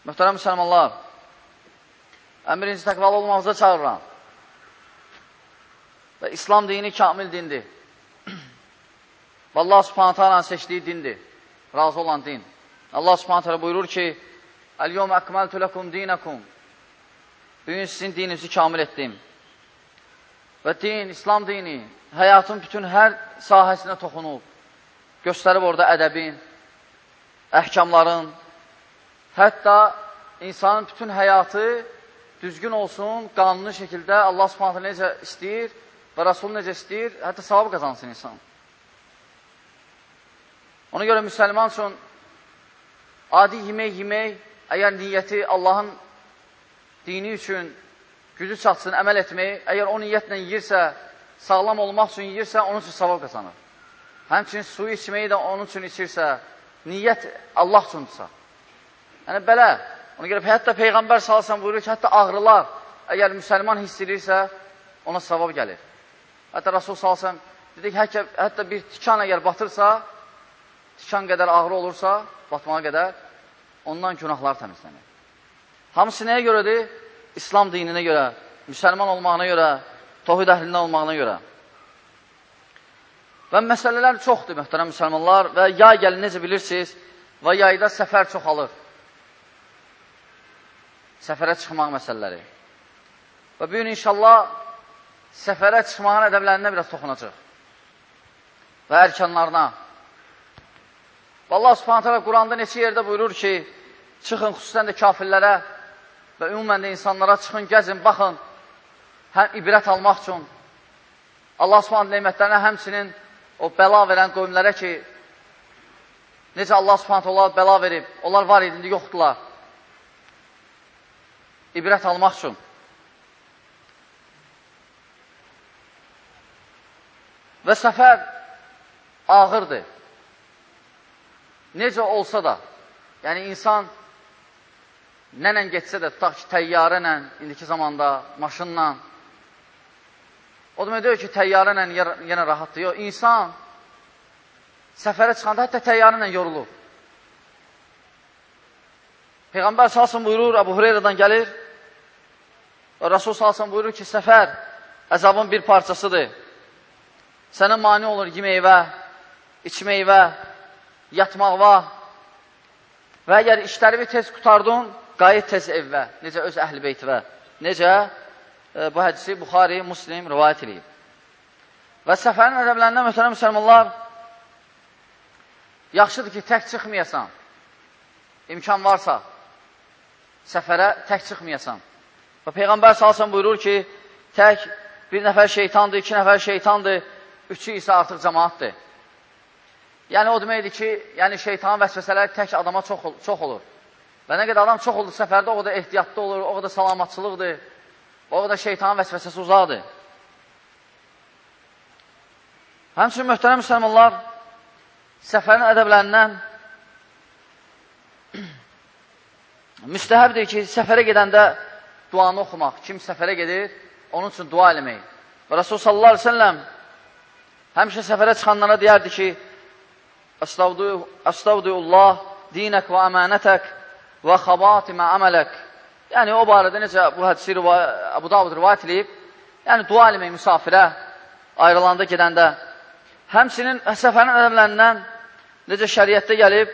Möhtərəm müsəlmanlar, ən birinci təqvalı olmağınıza çağırıram. Və İslam dini kamil dindir. Və Allah subhanətə alanın seçdiyi dindir. Razı olan din. Allah subhanətə alə buyurur ki, Əl-yom əkməltü ləkum dinəkum. Bugün sizin dininizi kamil etdim. Və din, İslam dini, həyatın bütün hər sahəsinə toxunub. Göstərib orada ədəbin, əhkamların, hətta insanın bütün həyatı düzgün olsun, qanuni şəkildə Allah subhanətə necə istəyir və Rasul necə istəyir, hətta savab qazansın insan. Ona görə müsəlman üçün adi yemək, əgər niyyəti Allahın dini üçün gücü çatsın, əməl etmək, əgər o niyyətlə yiyirsə, sağlam olmaq üçün yiyirsə, onun üçün savab qazanır. Həmçinin suyu içməyi də onun üçün içirsə, niyyət Allah üçündürsə. Yəni, belə, ona görə hətta Peyğəmbər sallallahu buyurur ki, hətta ağrılar, əgər müsəlman hiss edirsə, ona savab gəlir. Hətta Rasul sallallahu dedik, hətta bir tikan əgər batırsa, tikan qədər ağrı olursa, batmağa qədər, ondan günahlar təmizlənir. Hamısı nəyə görədir? İslam dininə görə, müsəlman olmağına görə, tohid əhlindən olmağına görə. Və məsələlər çoxdur, möhtərəm müsəlmanlar, və yay gəlin, necə bilirsiniz, və yayda səfər çoxalır. Səfərə çıxmaq məsələləri. Və bugün inşallah səfərə çıxmağın ədəblərinə biraz toxunacaq. Və ərkanlarına. Və Allah subhanətə alə Quranda neçə yerdə buyurur ki, çıxın xüsusən də kafirlərə və ümumən də insanlara çıxın, gəzin, baxın, həm ibrət almaq üçün. Allah subhanətə neymətlərinə həmçinin o bəla verən qövmlərə ki, necə Allah subhanətə olaraq bəla verib, onlar var idi, indi yoxdular. İbrət almaq üçün. Və səfər ağırdır. Necə olsa da, yəni insan nənən getsə də, tutaq ki, təyyarə ilə, indiki zamanda, maşınla, o demək deyir ki, təyyarə ilə yenə rahatdır. Yox, insan səfərə çıxanda hətta təyyarə ilə yorulur. Peyğəmbər salsın buyurur, Əbu Hüreyrədən gəlir, və Rasul salsın buyurur ki, səfər əzabın bir parçasıdır. Sənə mani olur yeməkvə, içməkvə, yatmaqva və əgər işləri tez qutardın, qayıt tez evvə, necə öz əhl-i beytivə, necə bu hədisi Buxari, Muslim rivayət edib. Və səfərin ədəblərindən möhtərəm müsəlmanlar, yaxşıdır ki, tək çıxmayasan, imkan varsa, səfərə tək çıxmayasan. Və Peyğəmbər sallallahu buyurur ki, tək bir nəfər şeytandır, 2 nəfər şeytandır, 3-ü isə artıq cəmaatdır. Yəni, o deməkdir ki, yəni şeytanın vəsvəsələri tək adama çox olur. Və nə qədər adam çox olur səfərdə, o qədər ehtiyatlı olur, o qədər salamatçılıqdır, o qədər şeytanın vəsvəsəsi uzaqdır. Həmçinin möhtərəm müsəlmanlar, səfərin ədəblərindən müstəhəbdir ki, səfərə gedəndə duanı oxumaq. Kim səfərə gedir, onun üçün dua eləmək. Və Rasul sallallahu aleyhi ve sellem həmişə səfərə çıxanlara deyərdi ki, Əstəvdiyullah dinək və əmanətək və xabatimə əmələk. Yəni, o barədə necə bu hədisi Əbu Davud rivayət edib, yəni dua eləmək müsafirə, ayrılanda gedəndə. Həmçinin səfərin ədəblərindən necə şəriətdə gəlib,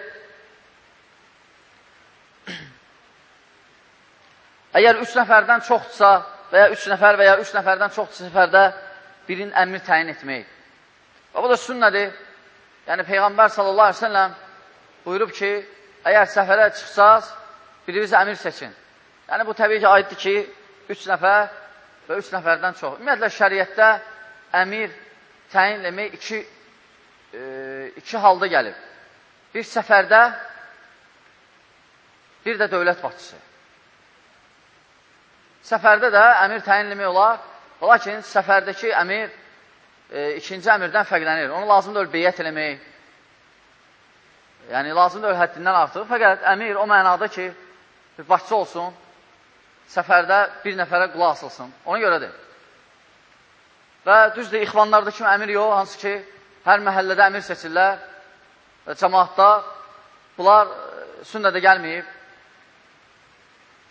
əgər 3 nəfərdən çoxdursa və ya 3 nəfər və ya 3 nəfərdən çoxdursa səfərdə birinin əmri təyin etmək. Və bu da sünnədir. Yəni, Peyğəmbər sallallahu aleyhi ve sellem buyurub ki, əgər səfərə çıxsaz, biriniz əmir seçin. Yəni, bu təbii ki, aiddir ki, 3 nəfər və 3 nəfərdən çox. Ümumiyyətlə, şəriətdə əmir təyin etmək iki halda gəlib. Bir səfərdə, bir də dövlət başçısı. Səfərdə də əmir təyin etmək olar, lakin səfərdəki əmir ikinci əmirdən fərqlənir. Onu lazımdır beyyət eləmək. Yəni, lazımdır həddindən artıq. Fəqət əmir o mənada ki, bir başçı olsun, səfərdə bir nəfərə qulaq asılsın. Ona görədir. Və düzdür, ixvanlarda kimi əmir yox, hansı ki, hər məhəllədə əmir seçirlər və cəmaatda bunlar sünnədə gəlməyib.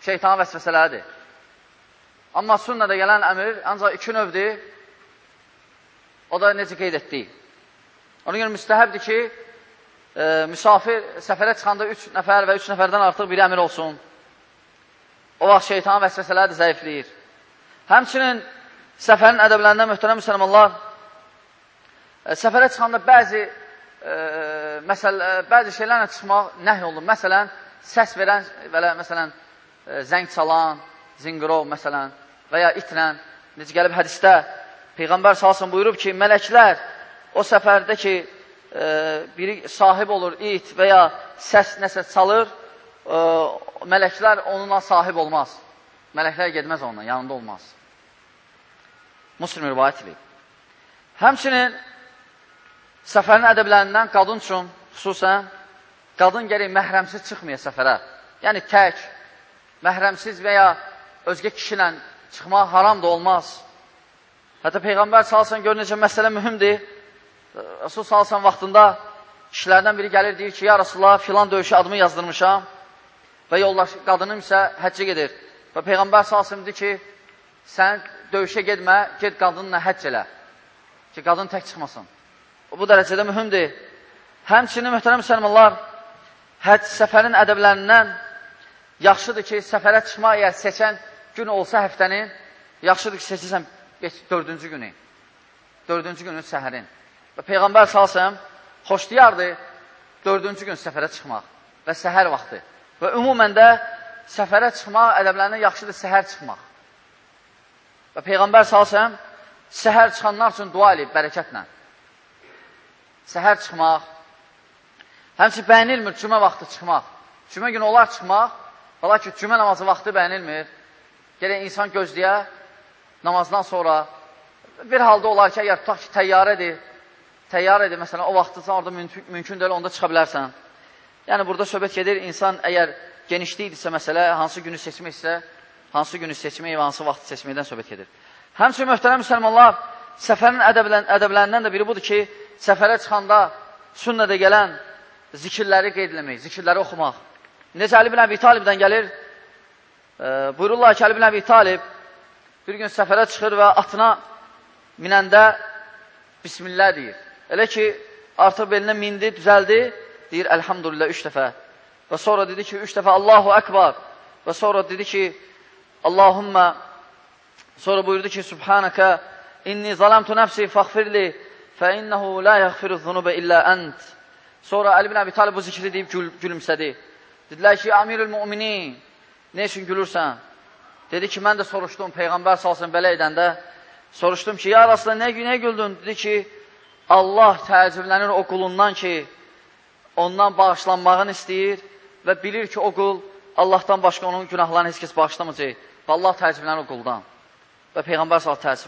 şeytanın vəsvəsələridir. Amma sünnədə gələn əmr ancaq 2 növdir. O da necə qeyd etdik. Ona görə müstəhəbdir ki, müsafir səfərə çıxanda 3 nəfər və 3 nəfərdən artıq bir əmir olsun. O vaxt şeytanın vəsvəsələri də zəifləyir. Həmçinin səfərin ədəblərindən mühtərəm müsəlmanlar, səfərə çıxanda bəzi şeylərlə çıxmaq nəhy olunur. Məsələn, səs verən, məsələn, zəng çalan, zingirov, məsələn, və ya itlən. Necə gəlib hədisdə Peyğəmbər salsın buyurub ki, mələklər o səfərdə ki, biri sahib olur, it və ya səs nəsə çalır, mələklər onunla sahib olmaz. Mələklər gedməz onunla, yanında olmaz. Müslim rivayət edib. Həmçinin səfərin ədəblərindən qadın üçün, xüsusən, qadın gərək məhrəmsiz çıxmaya səfərə. Yəni, tək, məhrəmsiz və ya özgə kişilə çıxmaq haram da olmaz. Hətta Peyğəmbər salsan gör necə məsələ mühümdir. Rasul salsan vaxtında kişilərdən biri gəlir, deyir ki, ya Rasulullah, filan döyüşə adımı yazdırmışam və yoldaş qadınım isə həccə gedir. Və Peyğəmbər salsın deyir ki, sən döyüşə gedmə, ged qadınla həcc elə ki, qadın tək çıxmasın. Bu dərəcədə mühümdir. Həmçinin mühtərəm müsəlmanlar, həcc səfərin ədəblərindən yaxşıdır ki, səfərə çıxmaq əgər seçən gün olsa həftənin, yaxşıdır ki, seçirsən 4-cü günü. 4-cü günün səhərin. Və Peyğəmbər salsam xoşlayardı 4-cü gün səfərə çıxmaq və səhər vaxtı. Və ümumən də səfərə çıxmaq ədəblərindən yaxşıdır səhər çıxmaq. Və Peyğəmbər salsam səhər çıxanlar üçün dua edib bərəkətlə. Səhər çıxmaq. Həmçin bəyənilmir cümə vaxtı çıxmaq. Cümə günü olar çıxmaq, ola ki, cümə namazı vaxtı bəyənilmir. Gələk insan gözləyə namazdan sonra bir halda olar ki, əgər tutaq ki, təyyarədir, məsələn, o vaxtı orada mümkün deyil, onda çıxa bilərsən. Yəni, burada söhbət gedir, insan əgər genişlikdirsə məsələ, hansı günü seçməksə, hansı günü seçmək və hansı vaxtı seçməkdən söhbət gedir. Həmçinin möhtərəm müsəlmanlar, səfərin ədəblərindən də biri budur ki, səfərə çıxanda sünnədə gələn zikirləri qeyd eləmək, zikirləri oxumaq. Necə Əli bin Əbi Talibdən gəlir, buyururlar ki, Əli bin Əbi Talib bir gün səfərə çıxır və atına minəndə Bismillah deyir. Elə ki, artıq belinə mindi, düzəldi, deyir, Əlhamdülillah 3 dəfə. Və sonra dedi ki, 3 dəfə Allahu Əkbar. Və sonra dedi ki, Allahümmə, sonra buyurdu ki, Subhanəkə, inni zalamtu nəfsi fəxfirli, fə innəhu la yəxfiru zunubə illə ənt. Sonra Əli bin Əbi Talib bu zikri deyib gülümsədi. Dedilər ki, Amirül Müminin, nə üçün gülürsən? Dedi ki, mən də soruşdum, Peyğəmbər salsın belə edəndə, soruşdum ki, ya Rasulallah, nə güldün? Dedi ki, Allah təəccüblənir o qulundan ki, ondan bağışlanmağını istəyir və bilir ki, o qul Allahdan başqa onun günahlarını heç kəs bağışlamayacaq və Allah təəccüblənir o quldan. Və Peyğəmbər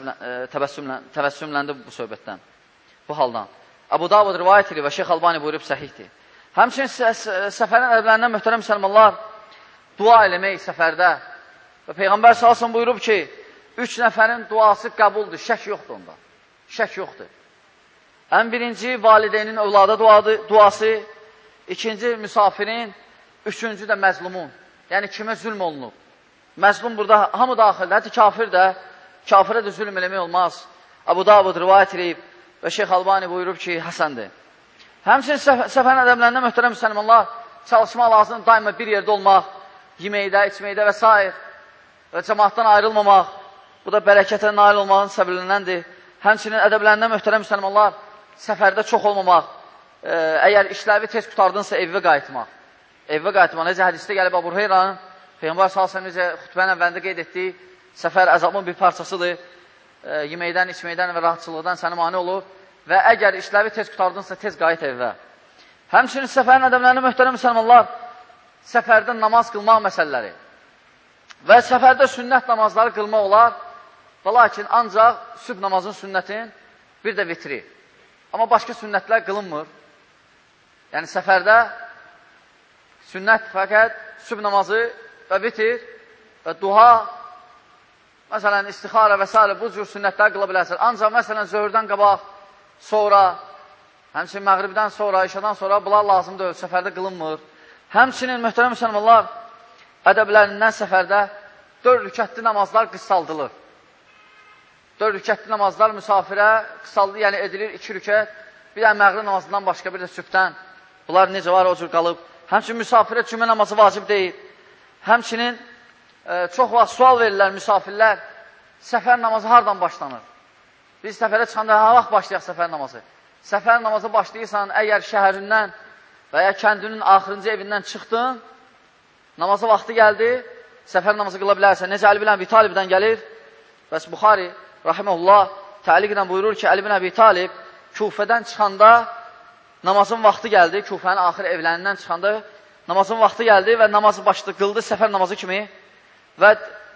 salsın təvəssümləndi bu söhbətdən, bu haldan. Əbu Davud rivayət edir və Şeyx Albani buyurub səhihdir. Həmçinin səfərin ədəblərindən möhtərəm müsəlmanlar dua eləmək səfərdə və Peyğəmbər salsın buyurub ki, 3 nəfərin duası qəbuldur, şək yoxdur onda. Şək yoxdur. Ən birinci valideynin övlada duası, ikinci müsafirin, üçüncü də məzlumun. Yəni kimə zülm olunub. Məzlum burada hamı daxildir, hətta kafir də, kafirə də zülm eləmək olmaz. Əbu Davud rivayət edib və Şeyx Albani buyurub ki, həsəndir. Həmçinin səfərin ədəblərində möhtərəm müsəlmanlar çalışmaq lazım, daima bir yerdə olmaq, yeməkdə, içməkdə və s. və cəmaatdan ayrılmamaq, bu da bərəkətə nail olmağın səbəblənəndir. Həmçinin ədəblərində möhtərəm müsəlmanlar səfərdə çox olmamaq, əgər işləvi tez qutardınsa evvə qayıtmaq. Evvə qayıtmaq, necə hədisdə gəlib Əbu Hüreyrənin, Peyğəmbər sallallahu necə xütbənin əvvəlində qeyd etdiyi, səfər əzabın bir parçasıdır, yeməkdən, içməkdən və rahatçılıqdan səni mane olur və əgər işləvi tez qutardınsa tez qayıt evvə. Həmçinin səfərin ədəblərində möhtərəm müsəlmanlar səfərdə namaz qılmaq məsələləri və səfərdə sünnət namazları qılmaq olar və lakin ancaq sübh namazın sünnətin bir də vitri. Amma başqa sünnətlər qılınmır. Yəni səfərdə sünnət fəqət sübh namazı və vitir və duha, məsələn istixara və s. bu cür sünnətlər qıla bilərsiniz. Ancaq məsələn zöhrdən qabaq, sonra, həmçinin məğribdən sonra, işadan sonra bunlar lazımdır, səfərdə qılınmır. Həmçinin möhtərəm müsəlmanlar ədəblərindən səfərdə 4 rükətli namazlar qısaldılır. 4 rükətli namazlar müsafirə qısaldı, yəni edilir 2 rükət, bir də məğrib namazından başqa, bir də sübhdən. Bunlar necə var, o cür qalıb. Həmçinin müsafirə cümə namazı vacib deyil. Həmçinin çox vaxt sual verirlər müsafirlər, səfər namazı hardan başlanır? Biz səfərə çıxanda ha vaxt başlayaq səfər namazı. Səfər namazı başlayırsan, əgər şəhərindən və ya kəndinin axırıncı evindən çıxdın, namazı vaxtı gəldi, səfər namazı qıla bilərsən. Necə Əli ibn Əbi Talibdən gəlir? Bəs Buxari, rahiməhullah, təliq ilə buyurur ki, Əli ibn Əbi Talib Kufədən çıxanda namazın vaxtı gəldi, Kufənin axır evlərindən çıxanda namazın vaxtı gəldi və namazı qıldı səfər namazı kimi və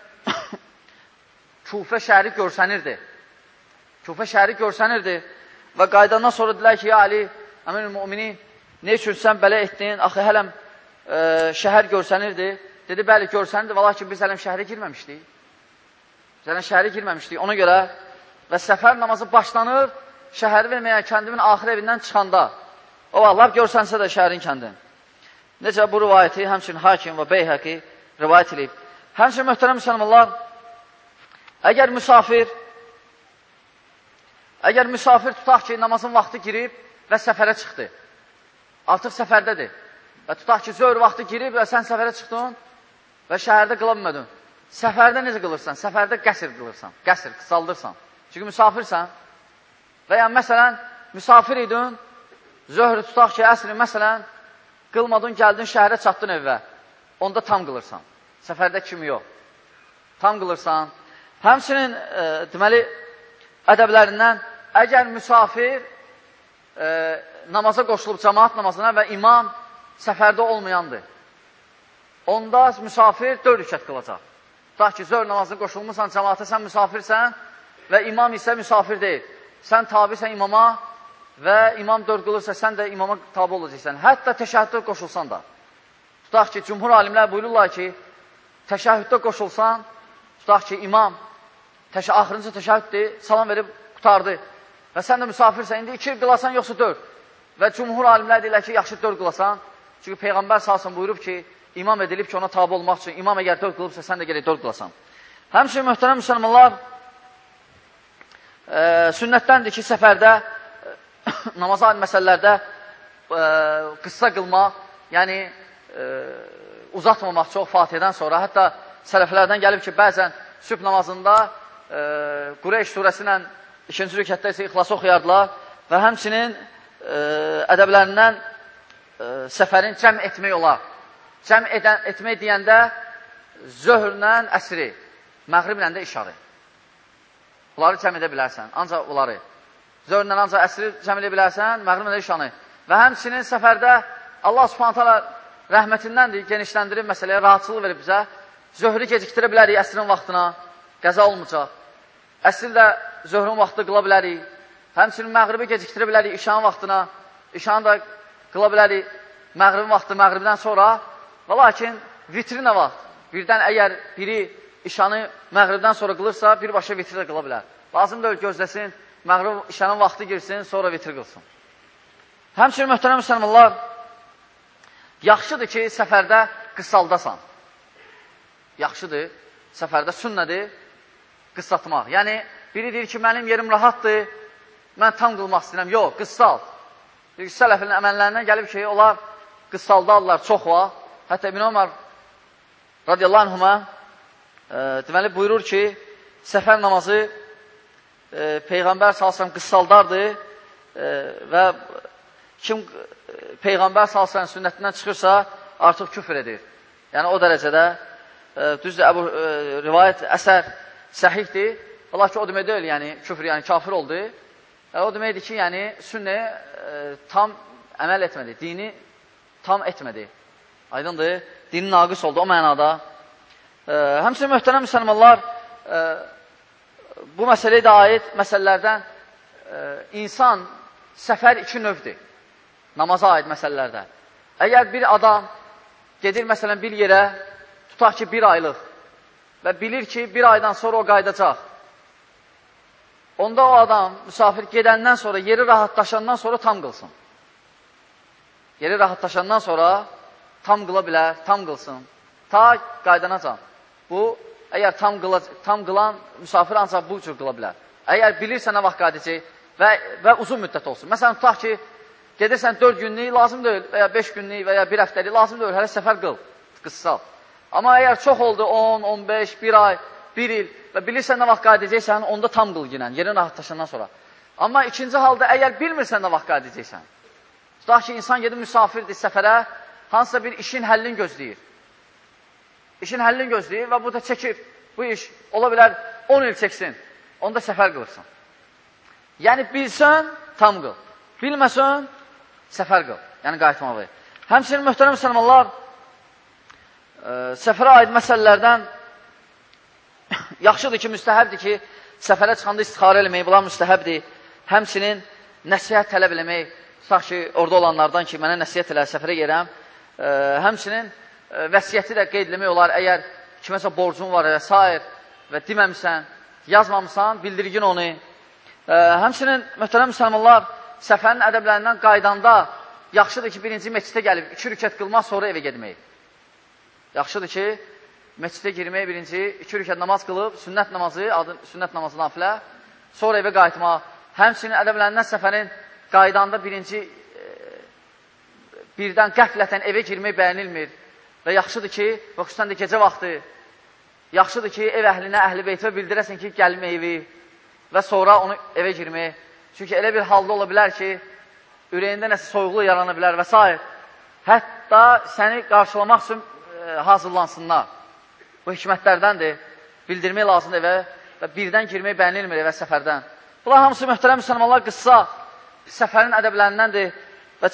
Kufə şəhəri görsənirdi. Kufə şəhəri görsənirdi və qaydandan sonra dedilər ki, ya Ali, əmin-ül-müminin, ne üçün sən belə etdin? Axı, hələm şəhər görsənirdi. Dedi, bəli, görsənirdi, və lakin biz hələm şəhərə girməmişdik. Biz hələm şəhərə girməmişdik. Ona görə və səfər namazı başlanır, şəhəri verməyən kəndimin axır evindən çıxanda. O vaxtlar görsənsə də şəhərin kəndin. Necə bu rivayəti həmçinin Hakim və Beyhəqi rivayət edib. Həmçinin möhtərəm müsəlmanlar, əgər müsafir tutaq ki, namazın vaxtı girib və səfərə çıxdı. Artıq səfərdədir. Və tutaq ki, zöhr vaxtı girib və sən səfərə çıxdın və şəhərdə qıla bilmədin. Səfərdə necə qılırsan? Səfərdə qəsr qılırsan. Qəsr, qısaldırsan. Çünki müsafirsən. Və ya məsələn, müsafir idin, zöhrü tutaq ki, əsri məsələn, qılmadın, gəldin şəhərə çatdın evvə. Onda tam qılırsan. Səfərdə kimi yox. Tam qılırsan. Həmçinin, deməli, ədəblərindən, əgər müsafir namaza qoşulub cəmaat namazına və imam səfərdə olmayandır, onda müsafir 4 rükət qılacaq. Tutaq ki, zöhr namazına qoşulmuşsan, cəmaata sən müsafirsən və imam isə müsafir deyil. Sən tabisən imama və imam 4 qılırsa, sən də imama tabi olacaqsən. Hətta təşəhhüddə qoşulsan da. Tutaq ki, cümhur alimlər buyururlar ki, təşəhhüddə qoşulsan, tutaq ki, imam axırıncı təşəhhüddür, salam verib qutardı və sən də müsafirsən, indi 2 qılasan, yoxsa 4. Və cümhur alimlər deyirlər ki, yaxşı 4 qılasan. Çünki Peyğəmbər salsın buyurub ki, imam edilib ki, ona tabi olmaq üçün, imam əgər 4 qılıbsa, sən də gerək 4 qılasan. Həmçinin möhtərəm müsəlmanlar, sünnətdəndir ki, səfərdə, namaza aid məsələlərdə qıssa qılmaq, yəni uzatmamaq çox Fatihədən sonra. Hətta sələflərdən gəlib ki, bəzən sübh namazında Qureyş surəsi ilə 2-ci rükətdə isə İxlası oxuyardılar və həmçinin ədəblərindən səfərin cəm etmək olar. Cəm etmək deyəndə zöhrlə əsri, məğriblə də işarı. Bunları cəm edə bilərsən, ancaq bunları. Zöhrlə ancaq əsri cəm edə bilərsən, məğriblə də işarı. Və həmçinin səfərdə Allah subhanət hala rəhmətindəndir, genişləndirib məsələyə, rahatçılıq verib bizə. Zöhrü gecikdirə bilərik əsrin vaxtına, qəza olmayacaq. Əsr də zöhrün vaxtı qıla bilərik. Həmçinin məğribi gecikdirə bilərik işanın vaxtına. İşanı da qıla bilərik məğribin vaxtı, məğribdən sonra. Və lakin vitri nə vaxt? Birdən əgər biri işanı məğribdən sonra qılırsa, birbaşa vitri də qıla bilər. Lazım da gözləsin, məğrib işanın vaxtı girsin, sonra vitri qılsın. Həmçinin möhtərəm müsəlmanlar, yaxşıdır ki, səfərdə qısaldasan. Yaxşıdır, səfərdə sünnədir, qısaltmaq. Yəni, biri deyir ki, mənim yerim rahatdır, mən tam qılmaq istəyirəm. Yox, qısalt. Sələfin əməllərindən gəlib ki, onlar qısaldarlar çox vaxt. Hətta İbn Ömər radiyallahu anhuma deməli buyurur ki, səfər namazı Peyğəmbər salsam qısaldardı və kim Peyğəmbər salsam sünnətindən çıxırsa artıq küfr edir. Yəni o dərəcədə düzdür, rivayət əsər səhihdir. Allah ki, o demək deyil, yəni küfr, yəni kafir oldu. O deməkdir ki, yəni sünnəyə tam əməl etmədi, dini tam etmədi. Aydındır, dini naqis oldu o mənada. Həmçinin möhtərəm müsəlmanlar, bu məsələyə də aid məsələlərdən insan səfər 2 növdür, namaza aid məsələlərdə. Əgər bir adam gedir məsələn bir yerə, tutaq ki, 1 aylıq və bilir ki, 1 aydan sonra o qaydacaq. Onda o adam, müsafir gedəndən sonra, yeri rahatlaşandan sonra tam qılsın. Yeri rahatlaşandan sonra tam qıla bilər, tam qılsın. ta qaydanacaq. Bu, əgər tam qılan müsafir ancaq bu cür qıla bilər. Əgər bilirsə nə vaxt qaydacaq və uzun müddət olsun. Məsələn, tutaq ki, gedirsən 4 günlük, lazım deyil, və ya 5 günlük və ya 1 həftəlik, lazım deyil, hələ səfər qıl, qıssal. Amma əgər çox oldu, 10, 15, 1 ay, 1 il və bilirsən nə vaxt qaydacaqsən, onda tam qıl ginən, yerin rahatlaşandan sonra. Amma ikinci halda, əgər bilmirsən nə vaxt qaydacaqsən, tutaq ki, insan gedib müsafirdir səfərə, hansısa bir işin həllini gözləyir. İşin həllini gözləyir və bu da çəkir. Bu iş ola bilər 10 il çəksin, onda səfər qılırsan. Yəni, bilsən, tam qıl. Bilməsən, səfər qıl. Yəni, qayıtmalı. Həmçinin, möhtərəm müsəlmanlar, səfərə aid məsələlərdən yaxşıdır ki, müstəhəbdir ki, səfərə çıxanda istixarə eləmək, bunlar müstəhəbdir. Həmçinin, nəsihət tələb eləmək, tutaq ki, orada olanlardan ki, mənə nəsihət elə, səfərə yerəm. Həmçinin, vəsiyyəti də qeyd eləmək olar, əgər kiməsə borcun var və s. və deməmsən, yazmamısan, bildirgin onu. Həmçinin, möhtərəm müsəlmanlar, səfərin ədəblərindən qaydanda yaxşıdır ki, birinci meçidə gəlib, 2 rükət qılmaq, sonra evə gedmək. Yaxşıdır ki, meçidə girmək, birinci 2 rükət namaz qılıb, sünnət namazı, sünnət namazı nafilə, sonra evə qayıtmaq. Həmçinin ədəblərindən səfərin qaydanda birinci birdən qəflətən evə girmək bəyənilmir. Və yaxşıdır ki, və xüsusən də gecə vaxtı, yaxşıdır ki, ev əhlinə, əhl-i beytə bildirəsən ki, gəlmə evi və sonra onu evə girmək. Çünki elə bir halda ola bilər ki, ürəyində nəsə soyuqluq yarana bilər və s. Hətta səni qarşılamaq üçün hazırlansınlar. Bu hikmətlərdəndir. Bildirmək lazımdır evə və birdən girmək bəyənilmir evə səfərdən. Bunlar hamısı möhtərəm müsəlmanlar qıssa səfərin ədəblərindəndir və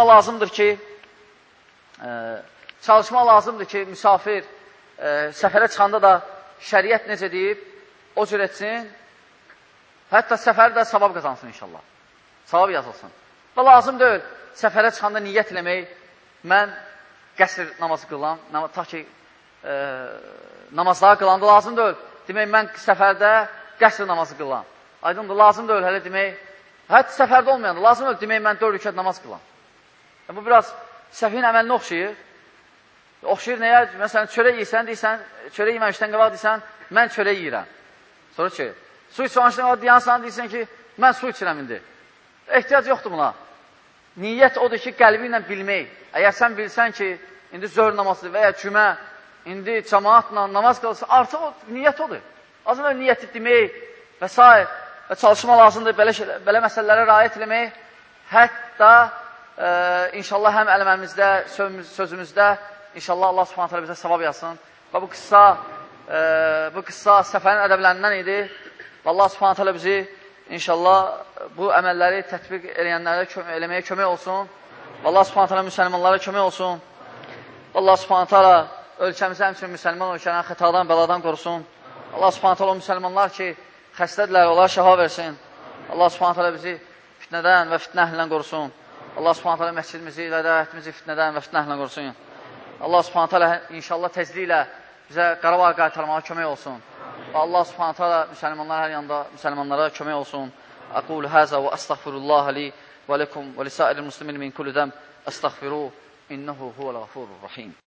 çalışmaq lazımdır ki, müsafir səfərə çıxanda da şəriət necə deyib, o cür etsin, hətta səfər də savab qazansın inşallah. Savab yazılsın. Və lazım deyil, səfərə çıxanda niyyət eləmək, mən qəsr namazı qılan, ta ki, namazları qılanda lazım deyil, demək, mən səfərdə qəsr namazı qılan. Aydındır, lazım deyil, hələ demək, hətta səfərdə olmayanda, lazım deyil, demək, mən 4 rükət namaz qılan. Bu, biraz səfin əməlinə oxşayır. Oxşayır nəyə? Məsələn, çörək yiysən, deyirsən, çörək yeməmişdən qabaq deyirsən, mən çörək yiyirəm. Sonra çörək. Su içməmişdən qabaq deyirsən, deyirsən ki, mən su içirəm indi. Ehtiyac yoxdur buna. Niyyət odur ki, qəlbi ilə bilmək. Əgər sən bilsən ki, indi zöhr namazıdır və ya cümə, indi cəmaatla namaz qılsın, artıq o niyyət odur. Azından niyyəti demək və s. və çalışma lazımdır, belə məsələlərə rayət eləmək. Hətta inşallah həm ələməmizdə, sözümüzdə İnşallah Allah subhanət hələ bizə savab yazsın. Və bu qıssa səfərin ədəblərindən idi. Və Allah subhanət hələ bizi inşallah bu əməlləri tətbiq eləyənlərə eləməyə kömək olsun. Və Allah subhanət hələ müsəlmanlara kömək olsun. Və Allah subhanət hələ ölkəmizə həmçinin müsəlman ölkələrini xətadan, bəladan qorusun. Allah subhanət hələ müsəlmanlar ki, xəstədirlər, onlara şəfa versin. Allah subhanət hələ bizi fitnədən və fitnə əhlindən qorusun. Allah subhanət hələ məscidimizi və dəyətimizi fitnədən və fitnə əhlindən qorusun. Allah subhanət hələ inşallah tezliklə bizə Qarabağ qaytarmağa kömək olsun. Və Allah subhanət hələ müsəlmanlar hər yanda müsəlmanlara kömək olsun. Aqulu həzə və əstəğfirullah li və ləkum və lisəiril muslimin min kulli zəm əstəğfiru innehu huvəl-ğafurur rahim.